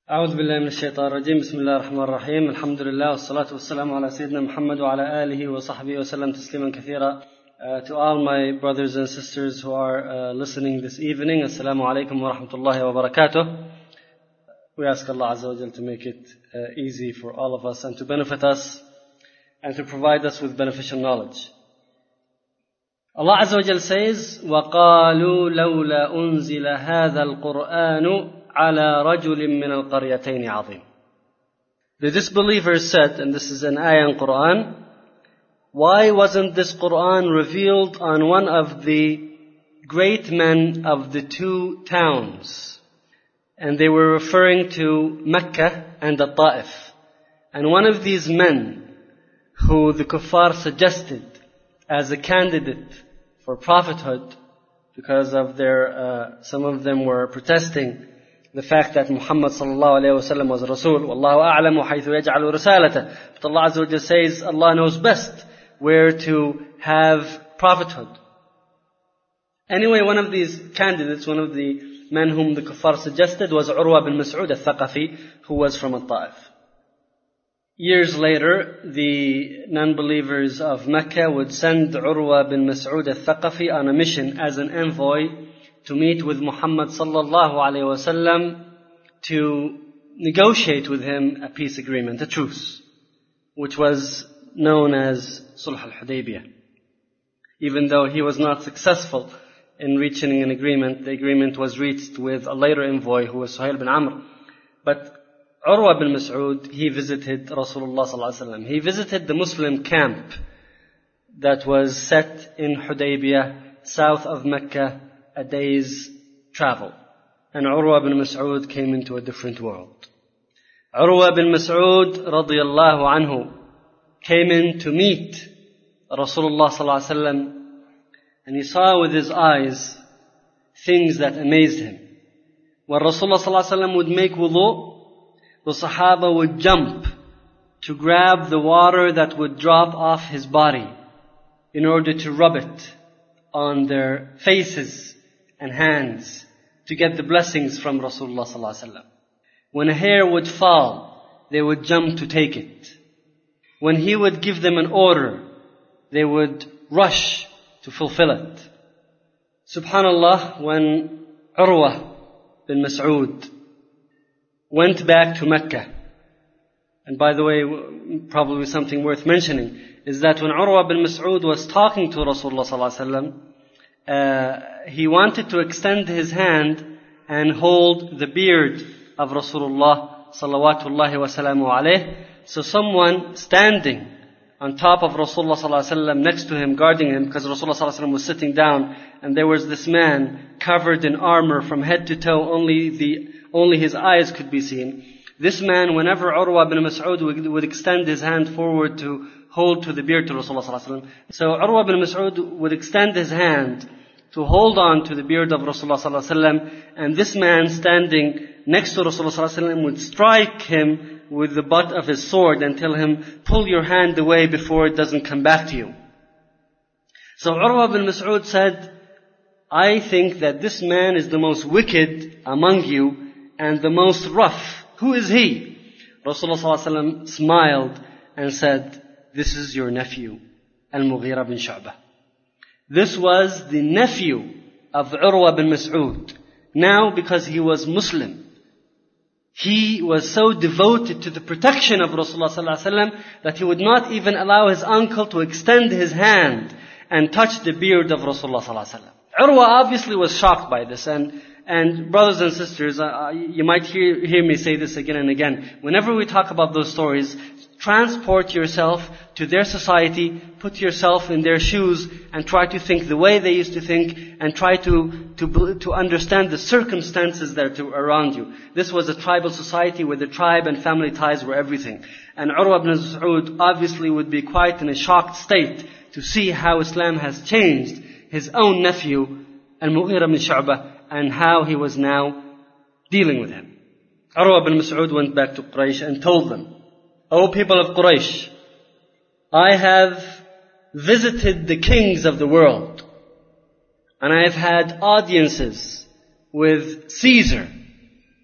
أعوذ بالله من الشيطان الرجيم بسم الله الرحمن الرحيم الحمد لله والصلاة والسلام على سيدنا محمد وعلى آله وصحبه وسلم تسليما كثيرا. To all my brothers and sisters who are listening this evening, Assalamu alaikum wa rahmatullahi wa barakatuh. We ask Allah Azza wa Jal to make it easy for all of us and to benefit us and to provide us with beneficial knowledge. Allah Azza wa Jal says, وَقَالُوا لَوْلَا أُنزِلَ هَذَا الْقُرْآنُ عَلَى رَجُلٍ مِّنَ الْقَرْيَتَيْنِ عَظِيمٍ. The disbelievers said, and this is an ayah in Quran, why wasn't this Quran revealed on one of the great men of the two towns? And they were referring to Mecca and the Ta'if. And one of these men who the kuffar suggested as a candidate for prophethood, because of some of them were protesting the fact that Muhammad sallallahu alayhi wa sallam was Rasul. Wallahu a'lamu haythu yaj'alu risalata. But Allah Azza wa Jalla says, Allah knows best where to have prophethood. Anyway, one of these candidates, one of the men whom the kuffar suggested was Urwa bin Mas'ud al-Thaqafi, who was from al-Ta'if. Years later, the non-believers of Mecca would send Urwa bin Mas'ud al-Thaqafi on a mission as an envoy to meet with Muhammad sallallahu alayhi wa sallam to negotiate with him a peace agreement, a truce, which was known as Sulh al-Hudaybiyah. Even though he was not successful in reaching an agreement, the agreement was reached with a later envoy who was Suhail bin Amr. But Urwa bin Mas'ud, he visited Rasulullah sallallahu alayhi wa sallam. He visited the Muslim camp that was set in Hudaybiyah, south of Mecca, a day's travel. And Urwa bin Mas'ud came into a different world. Urwa bin Mas'ud radiyallahu anhu came in to meet Rasulullah sallallahu alaihi wasallam, and he saw with his eyes things that amazed him. When Rasulullah sallallahu alaihi wasallam would make wudu, the Sahaba would jump to grab the water that would drop off his body in order to rub it on their faces and hands to get the blessings from Rasulullah sallallahu alaihi wasallam. When a hair would fall, they would jump to take it. When he would give them an order, they would rush to fulfill it. Subhanallah, when Urwa bin Mas'ud went back to Mecca, and by the way, probably something worth mentioning, is that when Urwa bin Mas'ud was talking to Rasulullah sallallahu alaihi wasallam, he wanted to extend his hand and hold the beard of Rasulullah salawatullahi wa salamu alayh. So someone standing on top of Rasulullah sallallahu alaihi wasallam next to him, guarding him, because Rasulullah sallallahu alaihi wasallam was sitting down, and there was this man covered in armor from head to toe, only his eyes could be seen. This man, whenever Urwa bin Mas'ud would extend his hand forward to hold to the beard to Rasulullah sallallahu alaihi wasallam, so Urwa bin Mas'ud would extend his hand to hold on to the beard of Rasulullah sallallahu alaihi wasallam, and this man standing next to Rasulullah sallallahu alaihi wasallam would strike him with the butt of his sword and tell him, pull your hand away before it doesn't come back to you. So Urwa bin Mas'ud said, I think that this man is the most wicked among you and the most rough. Who is he? Rasulullah sallallahu alaihi wasallam smiled and said, this is your nephew, Al-Mughira bin Shu'bah. This was the nephew of Urwa bin Mas'ud. Now, because he was Muslim, he was so devoted to the protection of Rasulullah sallallahu alaihi wasallam that he would not even allow his uncle to extend his hand and touch the beard of Rasulullah sallallahu alaihi wasallam. Urwa obviously was shocked by this, and brothers and sisters, you might hear me say this again and again. Whenever we talk about those stories, transport yourself to their society, put yourself in their shoes, and try to think the way they used to think, and try to understand the circumstances that are around you. This was a tribal society where the tribe and family ties were everything. And Urwa ibn Mas'ud obviously would be quite in a shocked state to see how Islam has changed his own nephew, Al-Mughira bin Shu'bah, and how he was now dealing with him. Urwa bin Mas'ud went back to Quraysh and told them, O people of Quraysh, I have visited the kings of the world, and I have had audiences with Caesar,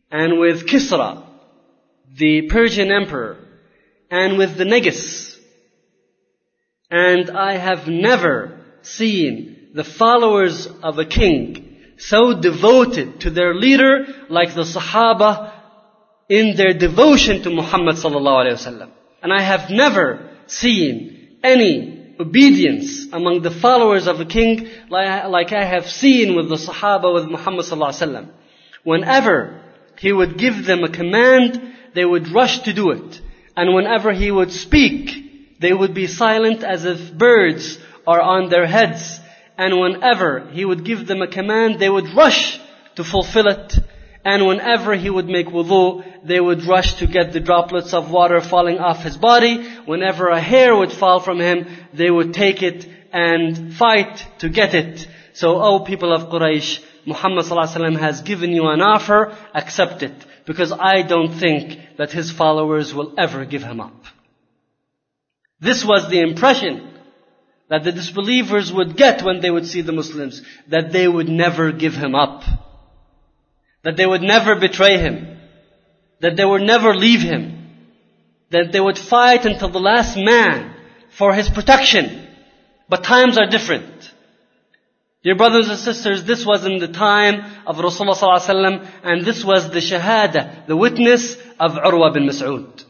and with Kisra, the Persian emperor, and with the Negus. And I have never seen the followers of a king so devoted to their leader like the Sahaba in their devotion to Muhammad sallallahu alaihi wasallam. And I have never seen any obedience among the followers of a king like I have seen with the Sahaba with Muhammad sallallahu alaihi wasallam. Whenever he would give them a command, they would rush to do it. And whenever he would speak, they would be silent as if birds are on their heads. And whenever he would give them a command, they would rush to fulfill it. And whenever he would make wudu, they would rush to get the droplets of water falling off his body. Whenever a hair would fall from him, they would take it and fight to get it. So, O people of Quraysh, Muhammad ﷺ has given you an offer, accept it. Because I don't think that his followers will ever give him up. This was the impression that the disbelievers would get when they would see the Muslims. That they would never give him up. That they would never betray him. That they would never leave him. That they would fight until the last man for his protection. But times are different. Dear brothers and sisters, this was in the time of Rasulullah ﷺ, and this was the shahada, the witness of Urwa bin Mas'ud.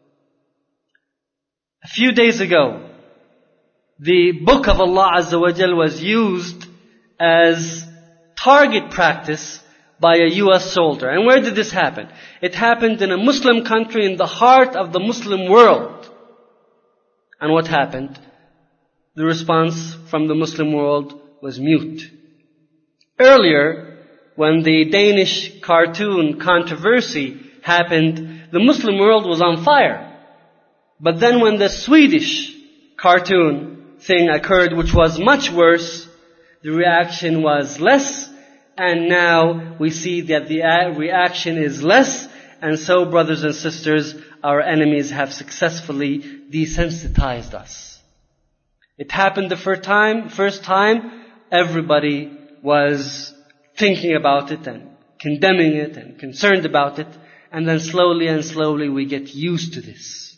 A few days ago, the book of Allah Azza wa Jal was used as target practice by a US soldier. And where did this happen? It happened in a Muslim country in the heart of the Muslim world. And what happened? The response from the Muslim world was mute. Earlier, when the Danish cartoon controversy happened, the Muslim world was on fire. But then when the Swedish cartoon thing occurred, which was much worse, the reaction was less, and now we see that the reaction is less, and so, brothers and sisters, our enemies have successfully desensitized us. It happened the first time, everybody was thinking about it and condemning it and concerned about it, and then slowly and slowly we get used to this.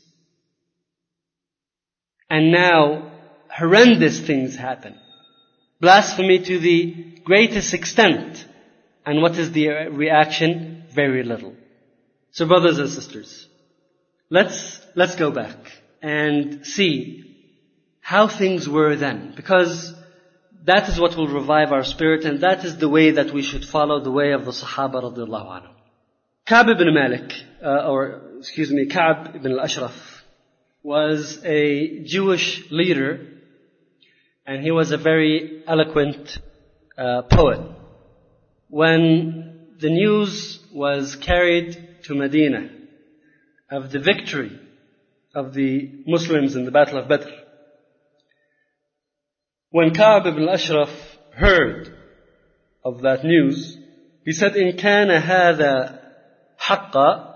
And now, horrendous things happen. Blasphemy to the greatest extent. And what is the reaction? Very little. So brothers and sisters, let's go back and see how things were then. Because that is what will revive our spirit, and that is the way that we should follow, the way of the Sahaba radiallahu anhu. Ka'b ibn Malik, Ka'b ibn al-Ashraf, was a Jewish leader, and he was a very eloquent poet. When the news was carried to Medina of the victory of the Muslims in the Battle of Badr, when Ka'b ibn al-Ashraf heard of that news, he said, إِن كَانَ هَذَا حَقًّا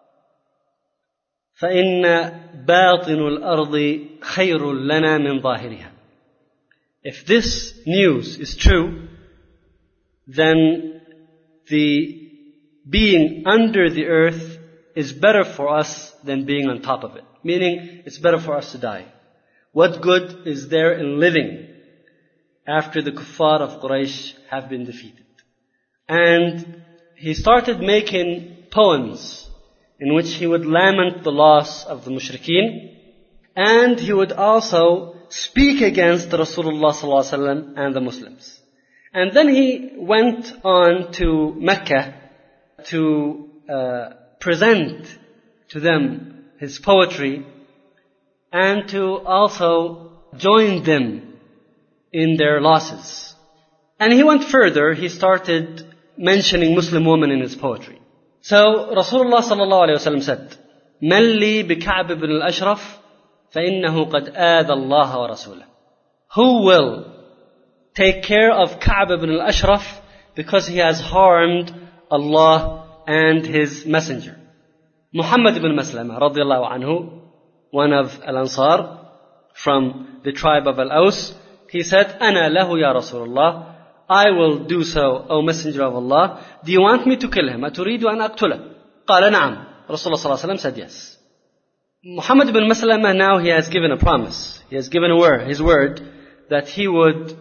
فَإِنَّ بَاطِنُ الْأَرْضِ خَيْرٌ لَنَا مِنْ ظَاهِرِهَا. If this news is true, then the being under the earth is better for us than being on top of it. Meaning, it's better for us to die. What good is there in living after the kuffar of Quraysh have been defeated? And he started making poems in which he would lament the loss of the mushrikeen, and he would also speak against Rasulullah sallallahu alaihi wasallam and the Muslims. And then he went on to Mecca to present to them his poetry and to also join them in their losses. And he went further. He started mentioning Muslim women in his poetry. So Rasulullah sallallahu alaihi wasallam said, "Man li bi Ka'b ibn al-Ashraf, فإنه قد آذى الله ورسوله." Who will take care of Ka'b ibn al-Ashraf because he has harmed Allah and His Messenger? Muhammad ibn Maslama radiallahu anhu, one of Al-Ansar from the tribe of Al-Aws, he said, أنا له يا رسول الله, I will do so, O Messenger of Allah. Do you want me to kill him? أتريد أن أقتله? قال نعم. Rasulullah sallallahu alaihi wasallam said yes. Muhammad ibn Maslamah now he has given a promise. He has given his word that he would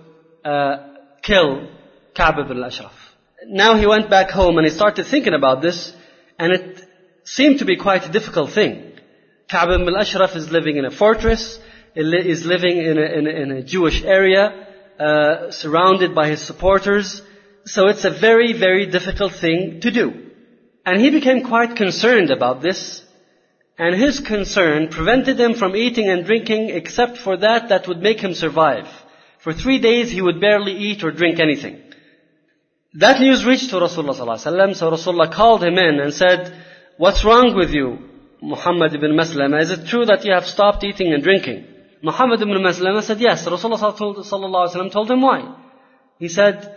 kill Ka'b ibn al-Ashraf. Now he went back home and he started thinking about this, and it seemed to be quite a difficult thing. Ka'b ibn al-Ashraf is living in a fortress, is living in a Jewish area, surrounded by his supporters. So it's a very, very difficult thing to do. And he became quite concerned about this. And his concern prevented him from eating and drinking except for that would make him survive. For 3 days he would barely eat or drink anything. That news reached to Rasulullah sallallahu alaihi wasallam. So Rasulullah called him in and said, "What's wrong with you, Muhammad ibn Maslama? Is it true that you have stopped eating and drinking?" Muhammad ibn Maslama said yes. Rasulullah sallallahu alaihi wasallam told him why. He said,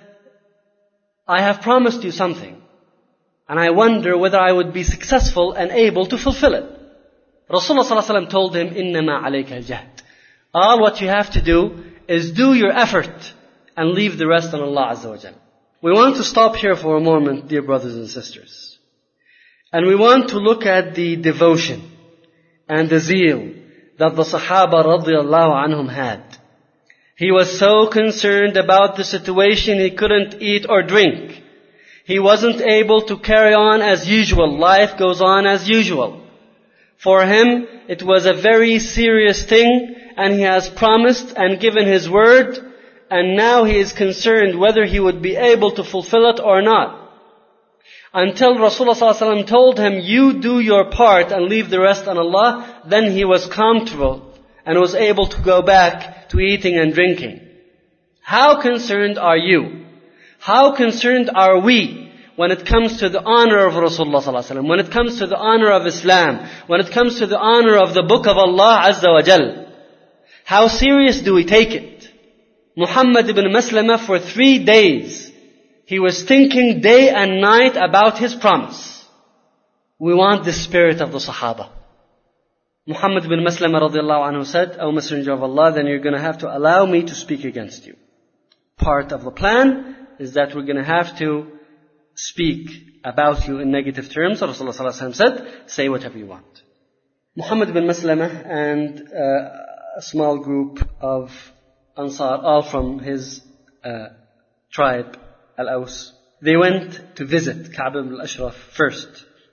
"I have promised you something, and I wonder whether I would be successful and able to fulfill it." Rasulullah sallallahu alaihi wasallam told him, "Innama alayka al-jahd." All what you have to do is do your effort and leave the rest on Allah Azza wa Jal. We want to stop here for a moment, dear brothers and sisters. And we want to look at the devotion and the zeal that the Sahaba radiyallahu anhum had. He was so concerned about the situation he couldn't eat or drink. He wasn't able to carry on as usual. Life goes on as usual. For him, it was a very serious thing, and he has promised and given his word, and now he is concerned whether he would be able to fulfill it or not. Until Rasulullah ﷺ told him, "You do your part and leave the rest on Allah," then he was comfortable and was able to go back to eating and drinking. How concerned are you? How concerned are we when it comes to the honor of Rasulullah ﷺ, when it comes to the honor of Islam, when it comes to the honor of the book of Allah Azza wa Jal? How serious do we take it? Muhammad ibn Maslama, for 3 days, he was thinking day and night about his promise. We want the spirit of the Sahaba. Muhammad ibn Maslama radiallahu anhu said, "O Messenger of Allah, then you're going to have to allow me to speak against you. Part of the plan is that we're going to have to speak about you in negative terms." Rasulullah sallallahu alaihi wasallam said, "Say whatever you want." Muhammad ibn Maslama and a small group of Ansar, all from his tribe, Al-Aws, they went to visit Ka'b ibn al-Ashraf first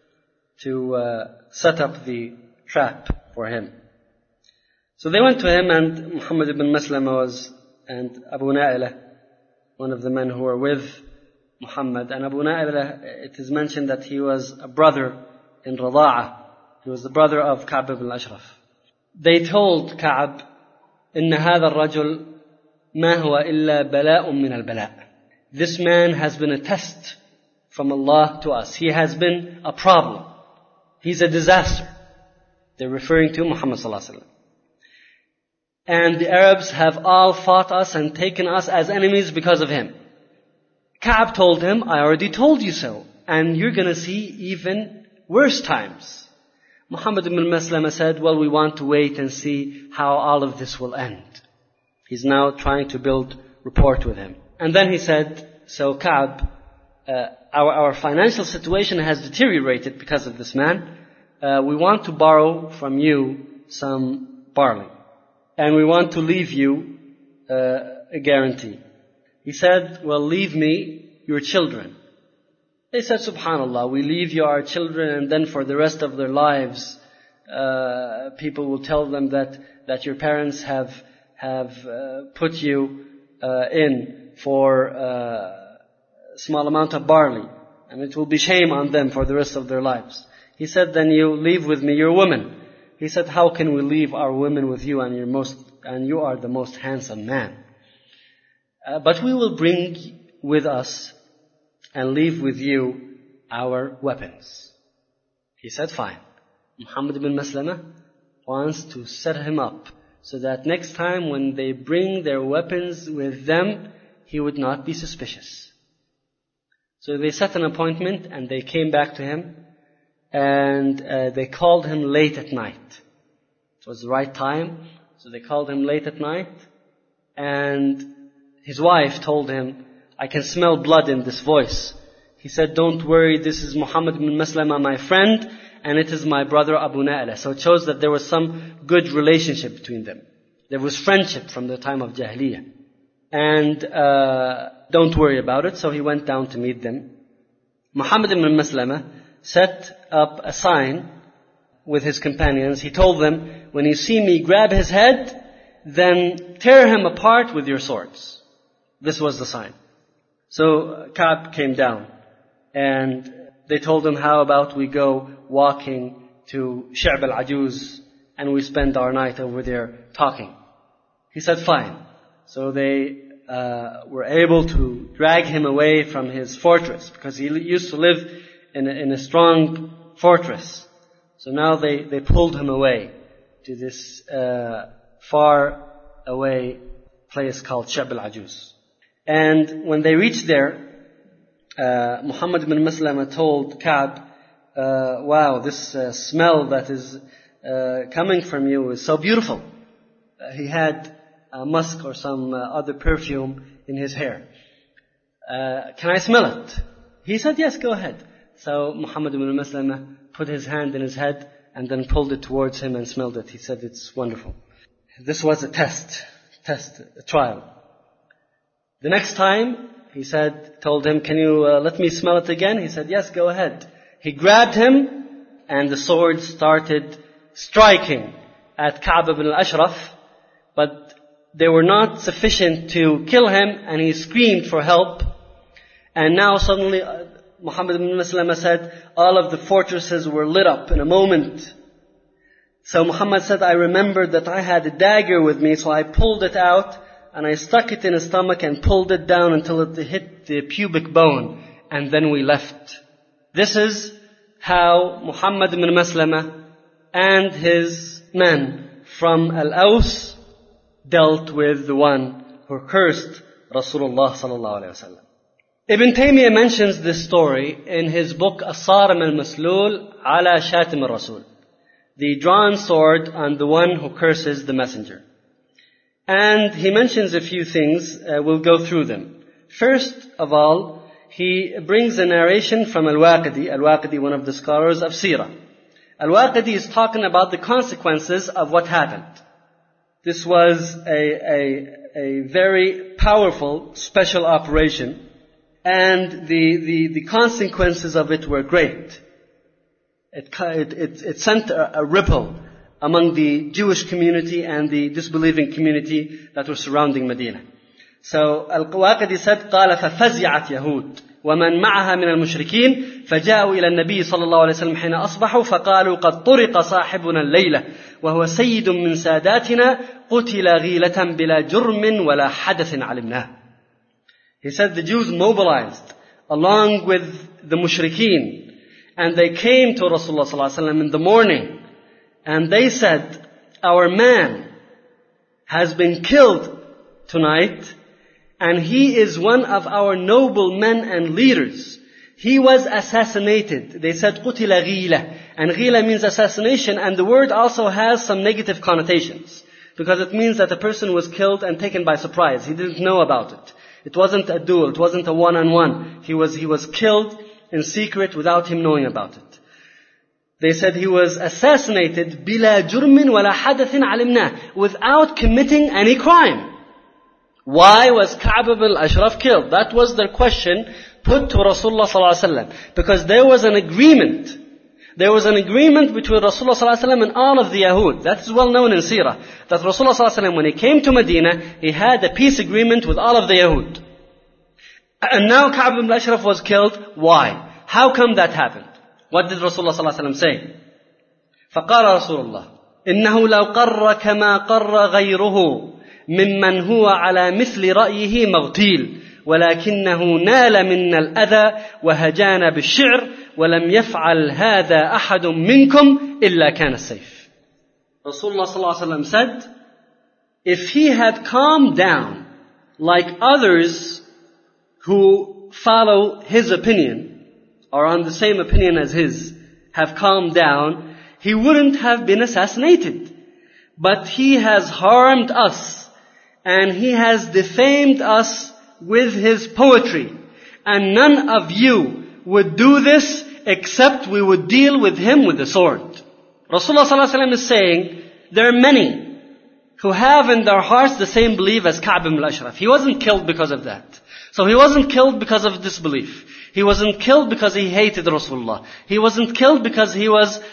to set up the trap for him. So they went to him, and Muhammad ibn Maslama and Abu Na'ilah, one of the men who were with Muhammad. And Abu Na'ilah, it is mentioned that he was a brother in Rada'ah. He was the brother of Ka'b ibn al-Ashraf. They told Ka'b, "Inna hadha ar-rajul ma huwa illa bala'un min al-bala'." This man has been a test from Allah to us. He has been a problem. He's a disaster. They're referring to Muhammad sallallahu alaihi wasallam. And the Arabs have all fought us and taken us as enemies because of him. Ka'b told him, "I already told you so. And you're going to see even worse times." Muhammad ibn Maslama said, "Well, we want to wait and see how all of this will end." He's now trying to build rapport with him. And then he said, "So Ka'b, our financial situation has deteriorated because of this man. We want to borrow from you some barley. And we want to leave you a guarantee." He said, "Well, leave me your children." They said, "Subhanallah, we leave you our children, and then for the rest of their lives, people will tell them that your parents have put you in for a small amount of barley, and it will be shame on them for the rest of their lives." He said, "Then you leave with me your women." He said, "How can we leave our women with you, and you are the most handsome man? But we will bring with us and leave with you our weapons." He said, "Fine." Muhammad ibn Maslama wants to set him up so that next time when they bring their weapons with them, he would not be suspicious. So they set an appointment, and they came back to him, and they called him late at night. It was the right time, so they called him late at night, and his wife told him, I can smell blood in this voice. He said, don't worry, this is Muhammad ibn Maslama, my friend, and it is my brother Abu Na'la. So it shows that there was some good relationship between them. There was friendship from the time of Jahiliyyah. And don't worry about it. So he went down to meet them. Muhammad ibn Maslama set up a sign with his companions. He told them, when you see me grab his head, then tear him apart with your swords. This was the sign. So Ka'b came down and they told him, how about we go walking to Shi'b al-Ajuz and we spend our night over there talking. He said, fine. So they were able to drag him away from his fortress because he used to live in a strong fortress. So now they pulled him away to this far away place called Shi'b al-Ajuz. And when they reached there, Muhammad ibn Maslama told Ka'b, wow, this smell that is coming from you is so beautiful. He had musk or some other perfume in his hair. Can I smell it? He said, yes, go ahead. So Muhammad ibn Maslama put his hand in his head and then pulled it towards him and smelled it. He said, it's wonderful. This was a a trial. The next time, he told him, can you let me smell it again? He said, yes, go ahead. He grabbed him and the sword started striking at Ka'b ibn al-Ashraf, but they were not sufficient to kill him and he screamed for help. And now suddenly Muhammad ibn Maslama said, all of the fortresses were lit up in a moment. So Muhammad said, I remembered that I had a dagger with me, so I pulled it out and I stuck it in his stomach and pulled it down until it hit the pubic bone, and then we left. This is how Muhammad ibn Maslama and his men from Al-Aws dealt with the one who cursed Rasulullah sallallahu alaihi wasallam. Ibn Taymiyyah mentions this story in his book As-Sarim al-Maslul ala Shatim al-Rasul, the drawn sword on the one who curses the messenger. And he mentions a few things. We'll go through them. First of all, he brings a narration from Al-Waqidi. Al-Waqidi, one of the scholars of Sirah. Al-Waqidi is talking about the consequences of what happened. This was a very powerful special operation, and the consequences of it were great. It sent a ripple among the Jewish community and the disbelieving community that was surrounding Medina. So Al-Waqidi said, قال ففزعت يهود ومن معها من المشركين فجاءوا إلى النبي صلى الله عليه وسلم حين أصبحوا فقالوا قد طرق صاحبنا الليلة وهو سيد من ساداتنا قتل غيلة بلا جرم ولا حدث علمناه. He said the Jews mobilized along with the mushrikeen and they came to Rasulullah sallallahu alaihi wasallam in the morning. And they said, our man has been killed tonight, and he is one of our noble men and leaders. He was assassinated. They said, قُتِلَ غِيلَةً. And غِيلَة means assassination, and the word also has some negative connotations. Because it means that the person was killed and taken by surprise. He didn't know about it. It wasn't a duel. It wasn't a one-on-one. He was killed in secret without him knowing about it. They said he was assassinated بِلَا جُرْمٍ وَلَا حَدَثٍ عَلِمْنَاهُ, without committing any crime. Why was Ka'b ibn al-Ashraf killed? That was their question put to Rasulullah sallallahu alaihi wasallam. Because there was an agreement. There was an agreement between Rasulullah sallallahu alaihi wasallam and all of the Yahud. That is well known in Sirah. That Rasulullah sallallahu alaihi wasallam, when he came to Medina, he had a peace agreement with all of the Yahud. And now Ka'b ibn al-Ashraf was killed. Why? How come that happened? What did Rasulullah sallallahu alaihi wasallam say? فقال رسول الله إنه لو قر كما قر غيره ممن هو على مثل رأيه مغتيل ولكنه نال منا الأذى وهجانا بالشعر ولم يفعل هذا أحد منكم إلا كان السيف. Rasulullah sallallahu alaihi wasallam said, if he had calmed down like others who follow his opinion, or on the same opinion as his, have calmed down, he wouldn't have been assassinated. But he has harmed us, and he has defamed us with his poetry. And none of you would do this except we would deal with him with the sword. Rasulullah ﷺ is saying, there are many who have in their hearts the same belief as Ka'b ibn al-Ashraf. He wasn't killed because of that. So he wasn't killed because of disbelief. He wasn't killed because he hated Rasulullah. He wasn't killed because he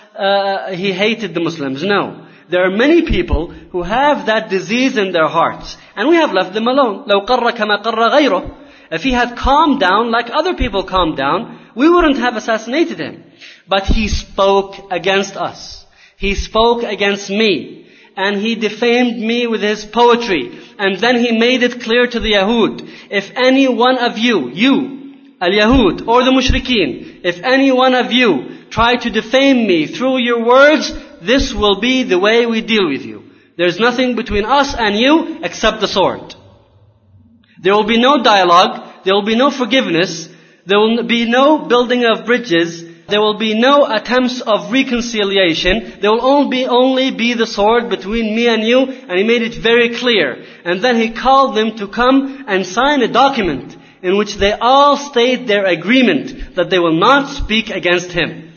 hated the Muslims. No. There are many people who have that disease in their hearts. And we have left them alone. لو قر كما قر غيره. If he had calmed down like other people calmed down, we wouldn't have assassinated him. But he spoke against us. He spoke against me. And he defamed me with his poetry. And then he made it clear to the Yahud, if any one of you, al-Yahud, or the Mushrikeen, if any one of you try to defame me through your words, this will be the way we deal with you. There's nothing between us and you except the sword. There will be no dialogue. There will be no forgiveness. There will be no building of bridges. There will be no attempts of reconciliation. There will only be the sword between me and you. And he made it very clear. And then he called them to come and sign a document in which they all state their agreement that they will not speak against him.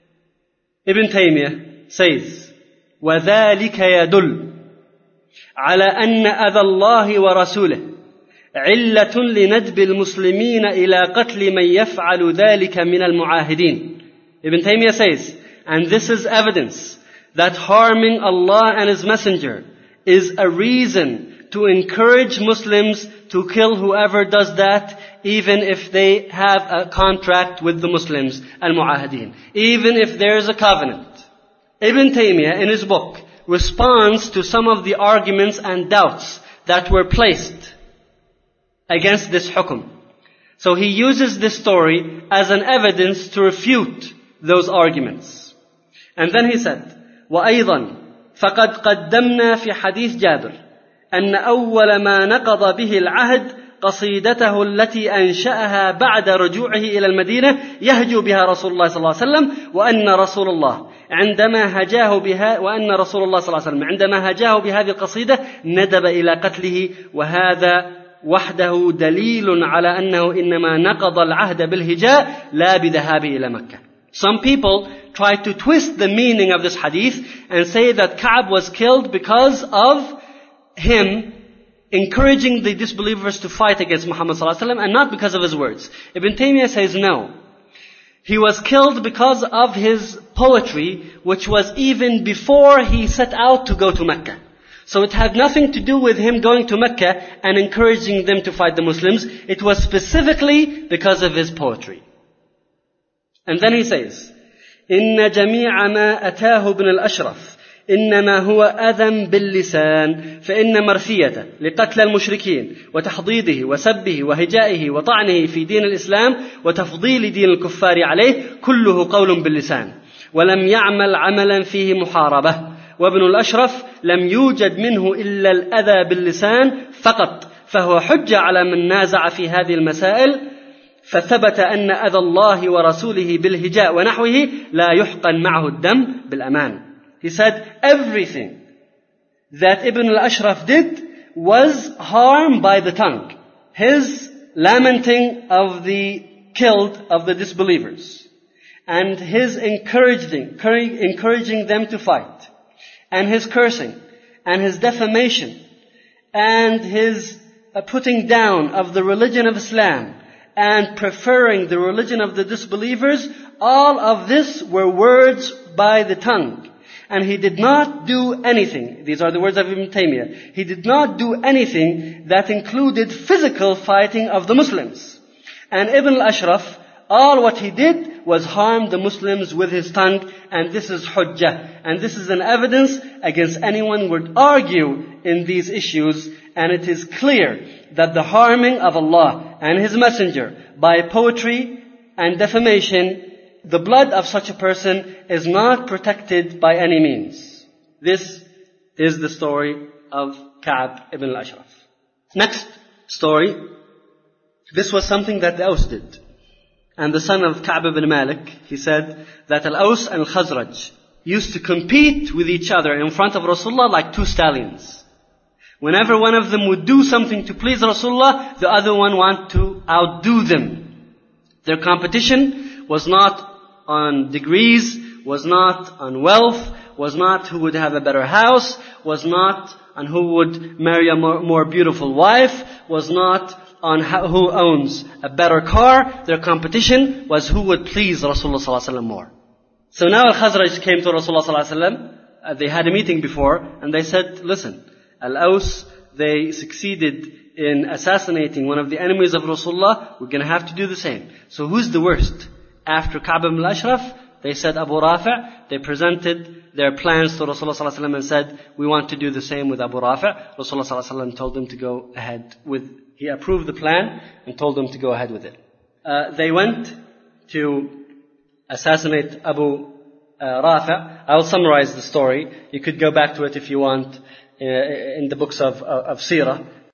Ibn Taymiyyah says, وَذَلِكَ يَدُلُّ عَلَى أَنَّ أَذَى اللَّهِ وَرَسُولِهِ عِلَّةٌ لِنَدْبِ الْمُسْلِمِينَ إِلَى قَتْلِ مَنْ يَفْعَلُ ذَلِكَ مِنَ الْمُعَاهِدِينَ. Ibn Taymiyyah says, and this is evidence that harming Allah and His Messenger is a reason to encourage Muslims to kill whoever does that, even if they have a contract with the Muslims, al-Mu'ahideen. Even if there is a covenant. Ibn Taymiyyah in his book responds to some of the arguments and doubts that were placed against this hukum. So he uses this story as an evidence to refute those arguments. And then he said, وَأَيْضًا فَقَدْ قَدَّمْنَا فِي حَدِيث جابر أن أول ما نقض به العهد قصيدته التي أنشأها بعد رجوعه إلى المدينة يهجو بها رسول الله صلى الله عليه وسلم وأن رسول الله عندما هجاه بهذه القصيدة ندب إلى قتله وهذا وحده دليل على أنه إنما نقض العهد بالهجاء لا بذهابه إلى مكة. Some people try to twist the meaning of this hadith and say that Ka'b was killed because of him encouraging the disbelievers to fight against Muhammad ﷺ and not because of his words. Ibn Taymiyyah says no. He was killed because of his poetry, which was even before he set out to go to Mecca. So it had nothing to do with him going to Mecca and encouraging them to fight the Muslims. It was specifically because of his poetry. And then he says, إن جميع ما أتاه ابن الأشرف إنما هو أذى باللسان فإن مرثيته لقتل المشركين وتحضيضه وسبه وهجائه وطعنه في دين الإسلام وتفضيل دين الكفار عليه كله قول باللسان ولم يعمل عملا فيه محاربة وابن الأشرف لم يوجد منه إلا الأذى باللسان فقط فهو حجة على من نازع في هذه المسائل فثبت أن أذى الله ورسوله بالهجاء ونحوه لا يحقن معه الدم بالأمان. He said everything that Ibn al-Ashraf did was harm by the tongue. His lamenting of the killed of the disbelievers and his encouraging them to fight and his cursing and his defamation and his putting down of the religion of Islam and preferring the religion of the disbelievers, all of this were words by the tongue. And he did not do anything. These are the words of Ibn Taymiyyah. He did not do anything that included physical fighting of the Muslims. And Ibn al-Ashraf, all what he did was harm the Muslims with his tongue. And this is hujjah. And this is an evidence against anyone who would argue in these issues. And it is clear that the harming of Allah and His Messenger by poetry and defamation, the blood of such a person is not protected by any means. This is the story of Ka'b ibn al-Ashraf. Next story. This was something that the Aus did. And the son of Ka'b ibn Malik, he said that Al-Aus and Al-Khazraj used to compete with each other in front of Rasulullah like two stallions. Whenever one of them would do something to please Rasulullah, the other one want to outdo them. Their competition was not on degrees, was not on wealth, was not who would have a better house, was not on who would marry a more beautiful wife, was not on who owns a better car. Their competition was who would please Rasulullah ﷺ more. So now Al-Khazraj came to Rasulullah ﷺ. They had a meeting before, and they said, listen, Al-Aws, they succeeded in assassinating one of the enemies of Rasulullah. We're going to have to do the same. So who's the worst? After Ka'b ibn al-Ashraf, they said Abu Rafi'. They presented their plans to Rasulullah ﷺ and said, we want to do the same with Abu Rafi'. Rasulullah ﷺ told them to go ahead he approved the plan and told them to go ahead with it. They went to assassinate Abu Rafi'. I'll summarize the story. You could go back to it if you want in the books of Seerah.